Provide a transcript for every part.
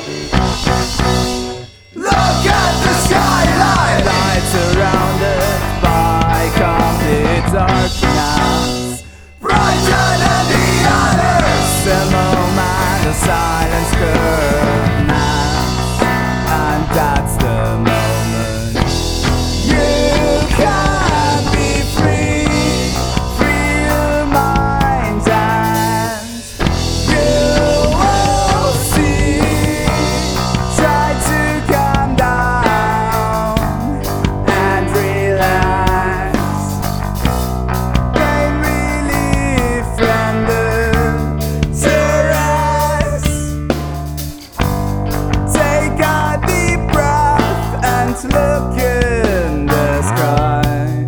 Look at the skyline, Lights surrounded by complete darkness. brighter than the others. The moment the silence curtains, and that's the moment You can be free, free your mind and you will see. try to calm down and relax. Gain relief from the terrors. Take a deep breath and look in the sky.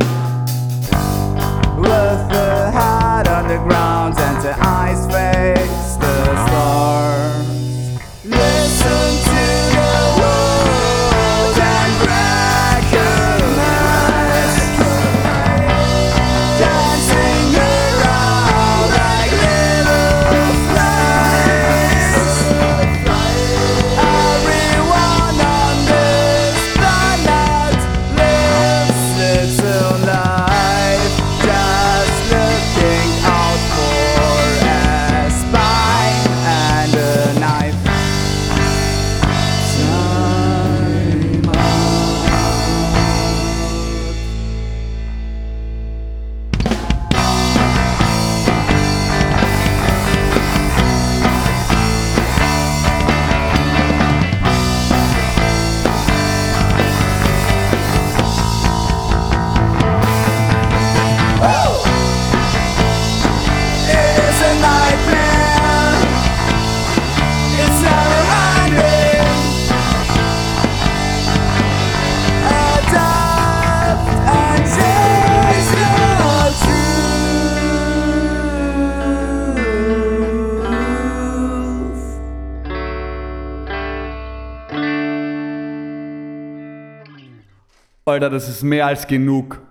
With the head on the ground and the eyes face the stars. Listen to the world and recognize. Dancing around like little flies. Everyone on this planet lives its own life, just looking out for a spine and a knife. Time It's a nightmare. It's never ending. adapt and chase the truth. Alter, das ist mehr als genug.